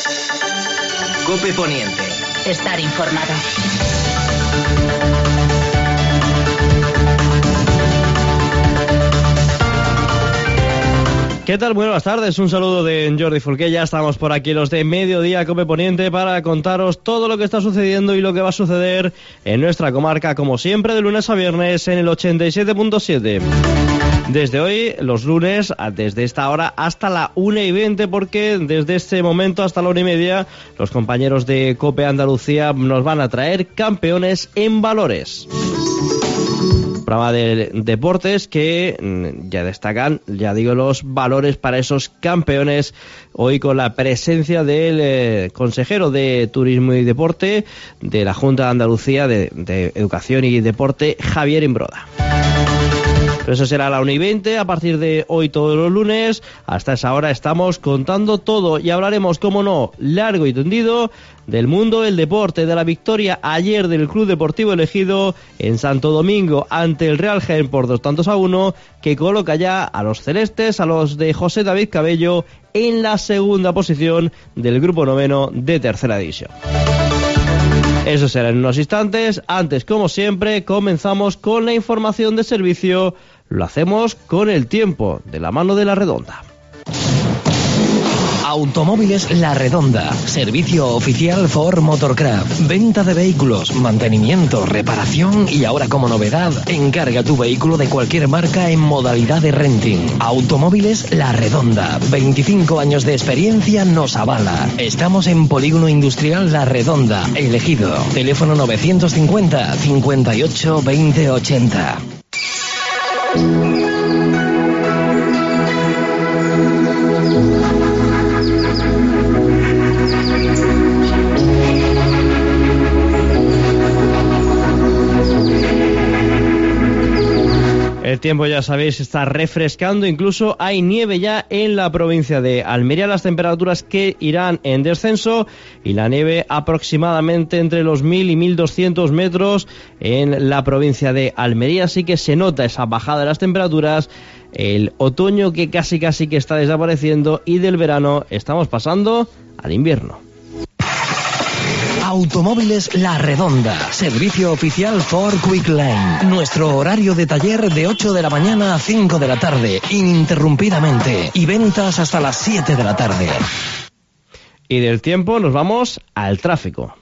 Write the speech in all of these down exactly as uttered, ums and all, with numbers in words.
COPE Poniente. Estar informado. ¿Qué tal? Buenas tardes, un saludo de Jordi Fulqué. Ya estamos por aquí los de Mediodía COPE Poniente para contaros todo lo que está sucediendo y lo que va a suceder en nuestra comarca, como siempre, de lunes a viernes en el ochenta y siete punto siete. Desde hoy, los lunes, desde esta hora hasta la una y veinte, porque desde este momento hasta la una y media, los compañeros de COPE Andalucía nos van a traer campeones en valores. Programa de deportes que ya destacan, ya digo, los valores para esos campeones, hoy con la presencia del eh, consejero de Turismo y Deporte de la Junta de Andalucía de, de Educación y Deporte, Javier Imbroda. Pero eso será a la una y veinte, a partir de hoy todos los lunes. Hasta esa hora estamos contando todo y hablaremos, como no, largo y tendido, del mundo del deporte, de la victoria ayer del Club Deportivo Elegido en Santo Domingo ante el Real Jaén por dos tantos a uno, que coloca ya a los celestes, a los de José David Cabello, en la segunda posición del grupo noveno de tercera división. Eso será en unos instantes. Antes, como siempre, comenzamos con la información de servicio. Lo hacemos con el tiempo, de la mano de La Redonda. Automóviles La Redonda, servicio oficial Ford Motorcraft, venta de vehículos, mantenimiento, reparación y ahora como novedad, encarga tu vehículo de cualquier marca en modalidad de renting. Automóviles La Redonda, veinticinco años de experiencia nos avala. Estamos en Polígono Industrial La Redonda, Elegido. Teléfono novecientos cincuenta, cincuenta y ocho, veinte ochenta. El tiempo, ya sabéis, está refrescando, incluso hay nieve ya en la provincia de Almería, las temperaturas que irán en descenso y la nieve aproximadamente entre los mil y mil doscientos metros en la provincia de Almería, así que se nota esa bajada de las temperaturas, el otoño que casi casi que está desapareciendo y del verano estamos pasando al invierno. Automóviles La Redonda, servicio oficial Ford Quick Line. Nuestro horario de taller de ocho de la mañana a cinco de la tarde, ininterrumpidamente, y ventas hasta las siete de la tarde. Y del tiempo nos vamos al tráfico.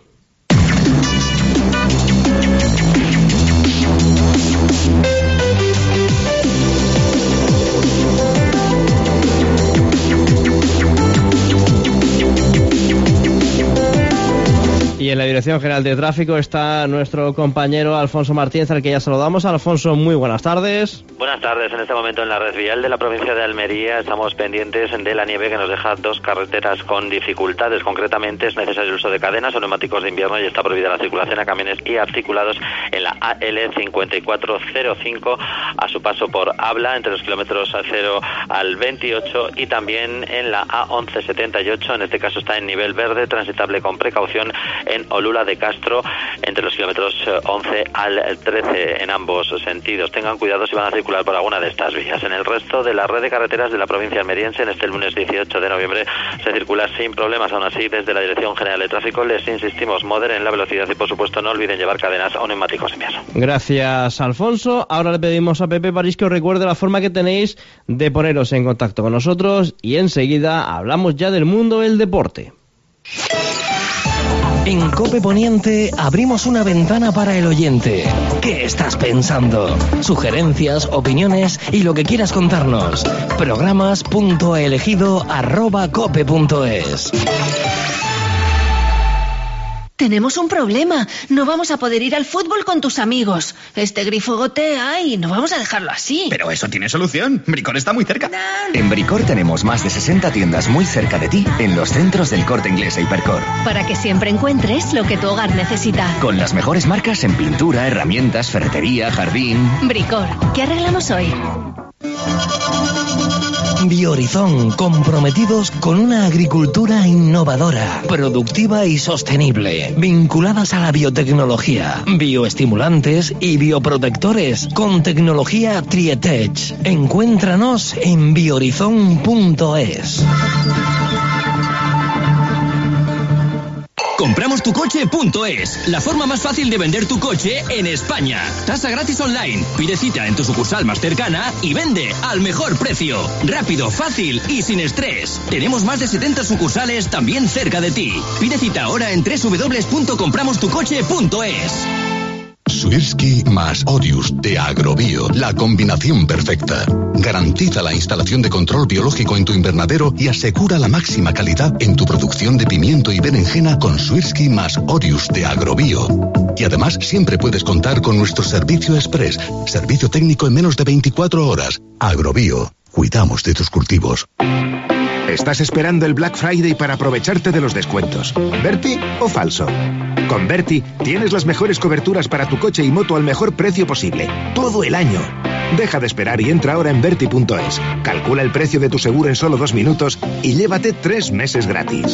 Y en la Dirección General de Tráfico está nuestro compañero Alfonso Martínez, al que ya saludamos. Alfonso, muy buenas tardes. Buenas tardes. En este momento en la red vial de la provincia de Almería estamos pendientes de la nieve que nos deja dos carreteras con dificultades. Concretamente es necesario el uso de cadenas o neumáticos de invierno y está prohibida la circulación a camiones y articulados en la A L cincuenta y cuatro cero cinco a su paso por Abla entre los kilómetros cero al veintiocho y también en la A once setenta y ocho, en este caso está en nivel verde, transitable con precaución en Olula de Castro entre los kilómetros once al trece en ambos sentidos. Tengan cuidado si van a circular por alguna de estas vías. En el resto de la red de carreteras de la provincia almeriense, en este lunes dieciocho de noviembre, se circula sin problemas. Aún así, desde la Dirección General de Tráfico les insistimos, moderen la velocidad y, por supuesto, no olviden llevar cadenas o neumáticos de invierno. Gracias, Alfonso. Ahora le pedimos a Pepe París que os recuerde la forma que tenéis de poneros en contacto con nosotros y enseguida hablamos ya del mundo del deporte. En COPE Poniente abrimos una ventana para el oyente. ¿Qué estás pensando? Sugerencias, opiniones y lo que quieras contarnos. Programas punto elegido arroba cope punto es. Tenemos un problema. No vamos a poder ir al fútbol con tus amigos. Este grifo gotea y no vamos a dejarlo así. Pero eso tiene solución. Bricor está muy cerca. No. En Bricor tenemos más de sesenta tiendas muy cerca de ti en los centros del Corte Inglés e Hipercor. Para que siempre encuentres lo que tu hogar necesita. Con las mejores marcas en pintura, herramientas, ferretería, jardín. Bricor, ¿qué arreglamos hoy? Biohorizon, comprometidos con una agricultura innovadora, productiva y sostenible, vinculadas a la biotecnología, bioestimulantes y bioprotectores, con tecnología Trietech. Encuéntranos en biohorizon punto es. compramos tu coche punto es, la forma más fácil de vender tu coche en España. Tasa gratis online, pide cita en tu sucursal más cercana y vende al mejor precio. Rápido, fácil y sin estrés. Tenemos más de setenta sucursales también cerca de ti. Pide cita ahora en doble u doble u doble u punto compramos tu coche punto es. Swirsky más Orius de Agrobio, la combinación perfecta. Garantiza la instalación de control biológico en tu invernadero y asegura la máxima calidad en tu producción de pimiento y berenjena con Swirsky más Orius de Agrobio. Y además siempre puedes contar con nuestro servicio express, servicio técnico en menos de veinticuatro horas. Agrobio, cuidamos de tus cultivos. ¿Estás esperando el Black Friday para aprovecharte de los descuentos? ¿Berti o falso? Con Berti tienes las mejores coberturas para tu coche y moto al mejor precio posible, todo el año. Deja de esperar y entra ahora en Berti punto es. Calcula el precio de tu seguro en solo dos minutos y llévate tres meses gratis.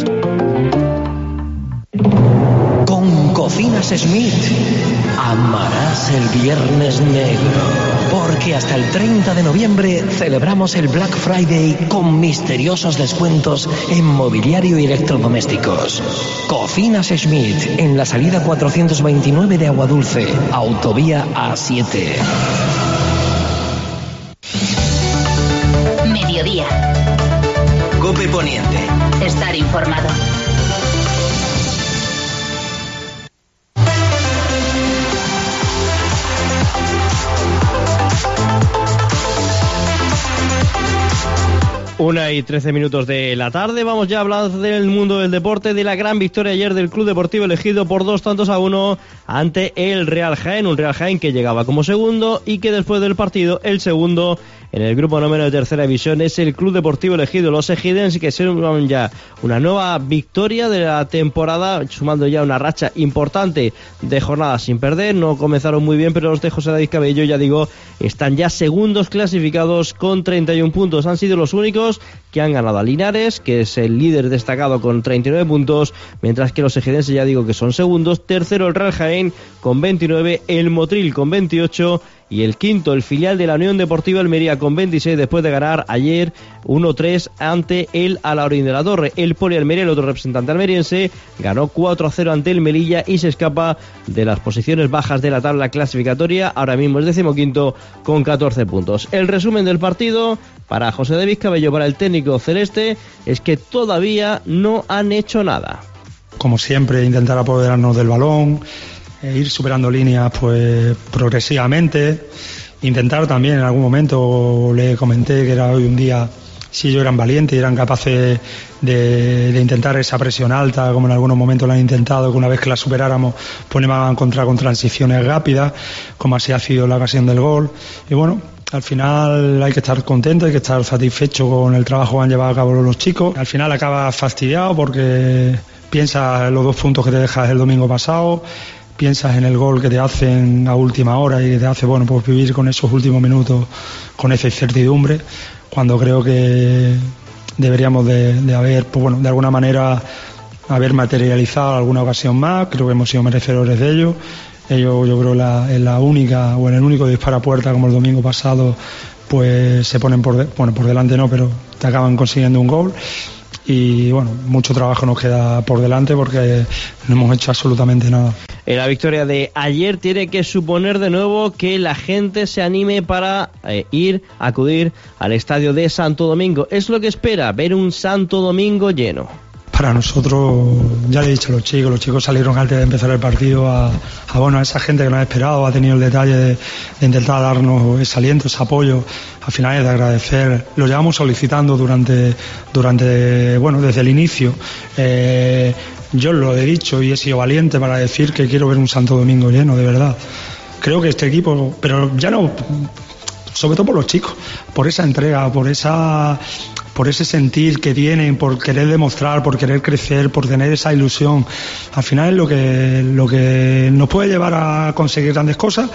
Con Cocinas Smith amarás el Viernes Negro, porque hasta el treinta de noviembre celebramos el Black Friday con misteriosos descuentos en mobiliario y electrodomésticos. Cocinas Smith, en la salida cuatrocientos veintinueve de Aguadulce, autovía A siete. Mediodía. COPE Poniente. Estar informado. Una y trece minutos de la tarde, vamos ya a hablar del mundo del deporte, de la gran victoria ayer del Club Deportivo Elegido por dos tantos a uno ante el Real Jaén, un Real Jaén que llegaba como segundo y que después del partido, el segundo en el grupo noveno de tercera división es el Club Deportivo Elegido, los ejidenses, que suman ya una nueva victoria de la temporada, sumando ya una racha importante de jornadas sin perder. No comenzaron muy bien, pero los de José David Cabello, ya digo, están ya segundos clasificados con treinta y un puntos. Han sido los únicos que han ganado a Linares, que es el líder destacado con treinta y nueve puntos, mientras que los ejidenses, ya digo, que son segundos. Tercero el Real Jaén con veintinueve, el Motril con veintiocho y el quinto, el filial de la Unión Deportiva Almería con veintiséis, después de ganar ayer uno tres ante el Alaurín de la Torre. El Poli Almería, el otro representante almeriense, ganó cuatro a cero ante el Melilla y se escapa de las posiciones bajas de la tabla clasificatoria. Ahora mismo es decimoquinto con catorce puntos. El resumen del partido para José David Cabello, para el técnico celeste, es que todavía no han hecho nada. Como siempre, intentar apoderarnos del balón, e ir superando líneas pues progresivamente, intentar también en algún momento, le comenté que era hoy un día, si ellos eran valientes y eran capaces de, de intentar esa presión alta, como en algunos momentos la han intentado, que una vez que la superáramos pues nos iban a encontrar con transiciones rápidas, como así ha sido la ocasión del gol. Y bueno, al final hay que estar contento, hay que estar satisfecho con el trabajo que han llevado a cabo los chicos. Al final acabas fastidiado porque piensas en los dos puntos que te dejas el domingo pasado, piensas en el gol que te hacen a última hora y que te hace, bueno, pues vivir con esos últimos minutos con esa incertidumbre, cuando creo que deberíamos de, de haber, pues bueno, de alguna manera haber materializado alguna ocasión más. Creo que hemos sido merecedores de ello. Ellos, yo creo, la, en la única o en el único disparo a puerta, como el domingo pasado, pues se ponen por, de, bueno, por delante no, pero te acaban consiguiendo un gol. Y bueno, mucho trabajo nos queda por delante porque no hemos hecho absolutamente nada. La victoria de ayer tiene que suponer de nuevo que la gente se anime para eh, ir, acudir al estadio de Santo Domingo. Es lo que espera, ver un Santo Domingo lleno. Para nosotros, ya le he dicho a los chicos, los chicos salieron antes de empezar el partido a, a, bueno, a esa gente que nos ha esperado, ha tenido el detalle de, de intentar darnos ese aliento, ese apoyo. Al final es de agradecer, lo llevamos solicitando durante, durante bueno, desde el inicio. Eh, yo lo he dicho y he sido valiente para decir que quiero ver un Santo Domingo lleno, de verdad. Creo que este equipo, pero ya no, sobre todo por los chicos, por esa entrega, por esa... por ese sentir que tienen, por querer demostrar, por querer crecer, por tener esa ilusión. Al final es lo que, lo que nos puede llevar a conseguir grandes cosas,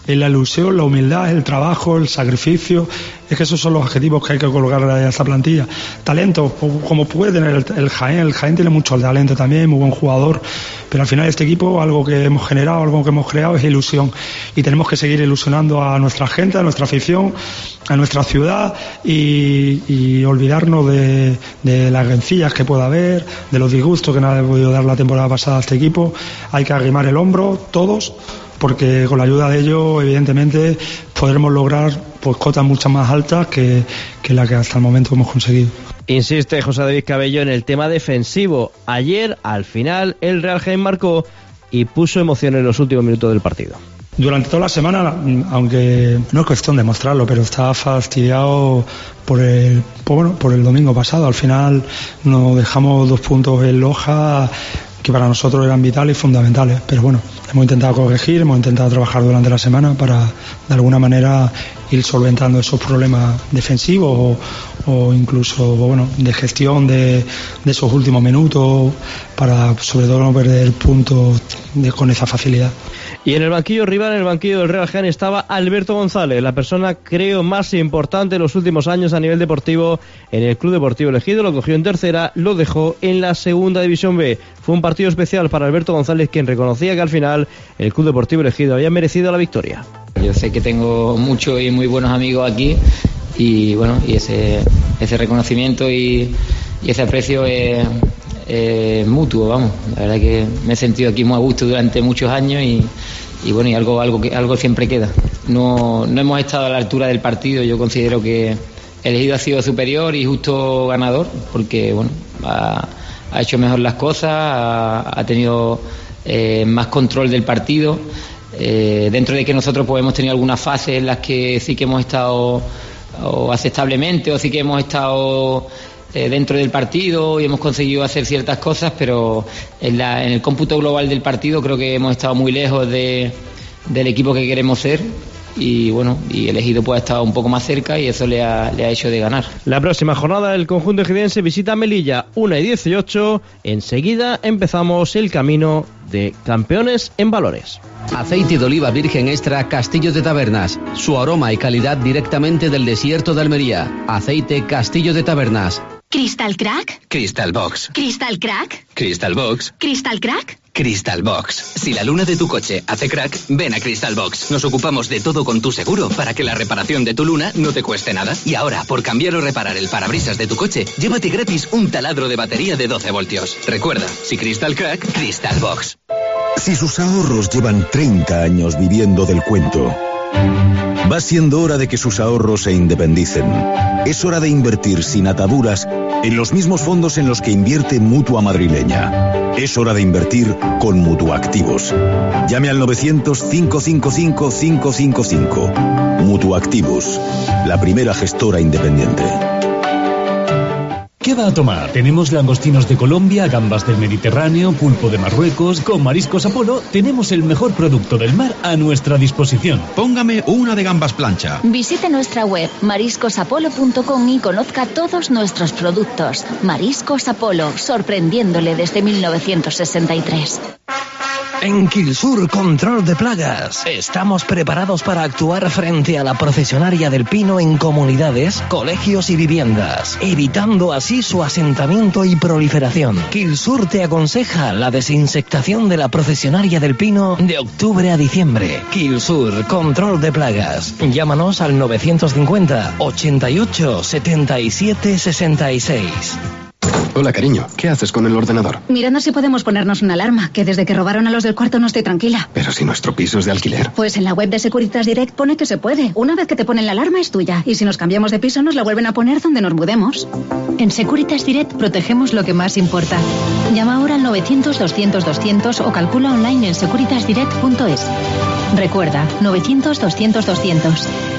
es la ilusión, la humildad, el trabajo, el sacrificio. Es que esos son los adjetivos que hay que colocar a esta plantilla. Talento, como puede tener el, el Jaén. El Jaén tiene mucho talento también, muy buen jugador, pero al final este equipo, algo que hemos generado, algo que hemos creado es ilusión, y tenemos que seguir ilusionando a nuestra gente, a nuestra afición, a nuestra ciudad, y, y olvidarnos de, de las rencillas que pueda haber, de los disgustos que no ha podido dar la temporada pasada a este equipo. Hay que arrimar el hombro todos, porque con la ayuda de ellos, evidentemente, podremos lograr pues cotas mucho más altas que, que la que hasta el momento hemos conseguido. Insiste José David Cabello en el tema defensivo. Ayer, al final, el Real Jaén marcó y puso emoción en los últimos minutos del partido. Durante toda la semana, aunque no es cuestión de mostrarlo, pero estaba fastidiado por el, por, bueno, por el domingo pasado. Al final nos dejamos dos puntos en Loja que para nosotros eran vitales y fundamentales, pero bueno, hemos intentado corregir, hemos intentado trabajar durante la semana para de alguna manera ir solventando esos problemas defensivos o, o incluso bueno, de gestión de, de esos últimos minutos, para sobre todo no perder puntos de, con esa facilidad. Y en el banquillo rival, en el banquillo del Real Jaén, estaba Alberto González, la persona creo más importante en los últimos años a nivel deportivo en el Club Deportivo Ejido. Lo cogió en tercera, lo dejó en la segunda división B. Fue un partido especial para Alberto González, quien reconocía que al final el Club Deportivo Ejido había merecido la victoria. Yo sé que tengo muchos y muy buenos amigos aquí, y bueno, y ese, ese reconocimiento y, y ese aprecio es, es mutuo, vamos. La verdad que me he sentido aquí muy a gusto durante muchos años y, y bueno, y algo, algo, que, algo siempre queda. No, no hemos estado a la altura del partido. Yo considero que el Ejido ha sido superior y justo ganador, porque bueno, ha, ha hecho mejor las cosas, ha, ha tenido eh, más control del partido. Eh, dentro de que nosotros pues hemos tenido algunas fases en las que sí que hemos estado o aceptablemente o sí que hemos estado eh, dentro del partido y hemos conseguido hacer ciertas cosas, pero en, la, en el cómputo global del partido creo que hemos estado muy lejos de, del equipo que queremos ser. Y bueno, y el Ejido pues ha estado un poco más cerca y eso le ha, le ha hecho de ganar. La próxima jornada el conjunto ejidense visita Melilla, una y dieciocho. Enseguida empezamos el camino de campeones en valores. Aceite de oliva virgen extra Castillo de Tabernas. Su aroma y calidad directamente del desierto de Almería. Aceite Castillo de Tabernas. ¿Crystal Crack? Crystal Box. ¿Crystal Crack? Crystal Box. ¿Crystal Crack? Crystal Box. Si la luna de tu coche hace crack, ven a Crystal Box. Nos ocupamos de todo con tu seguro para que la reparación de tu luna no te cueste nada. Y ahora, por cambiar o reparar el parabrisas de tu coche, llévate gratis un taladro de batería de doce voltios. Recuerda, si Crystal Crack, Crystal Box. Si sus ahorros llevan treinta años viviendo del cuento, va siendo hora de que sus ahorros se independicen. Es hora de invertir sin ataduras en los mismos fondos en los que invierte Mutua Madrileña. Es hora de invertir con Mutuactivos. Llame al novecientos, cinco cinco cinco, cinco cinco cinco. Mutuactivos, la primera gestora independiente. ¿Qué va a tomar? Tenemos langostinos de Colombia, gambas del Mediterráneo, pulpo de Marruecos. Con Mariscos Apolo tenemos el mejor producto del mar a nuestra disposición. Póngame una de gambas plancha. Visite nuestra web mariscos apolo punto com y conozca todos nuestros productos. Mariscos Apolo, sorprendiéndole desde mil novecientos sesenta y tres. En Quilsur Control de Plagas estamos preparados para actuar frente a la procesionaria del pino en comunidades, colegios y viviendas, evitando así su asentamiento y proliferación. Quilsur te aconseja la desinsectación de la procesionaria del pino de octubre a diciembre. Quilsur Control de Plagas. Llámanos al novecientos cincuenta, ochenta y ocho, setenta y siete, sesenta y seis. Hola, cariño. ¿Qué haces con el ordenador? Mirando si podemos ponernos una alarma, que desde que robaron a los del cuarto no estoy tranquila. Pero si nuestro piso es de alquiler. Pues en la web de Securitas Direct pone que se puede. Una vez que te ponen la alarma es tuya. Y si nos cambiamos de piso nos la vuelven a poner donde nos mudemos. En Securitas Direct protegemos lo que más importa. Llama ahora al novecientos, doscientos, doscientos o calcula online en securitas direct punto es. Recuerda, novecientos, doscientos, doscientos.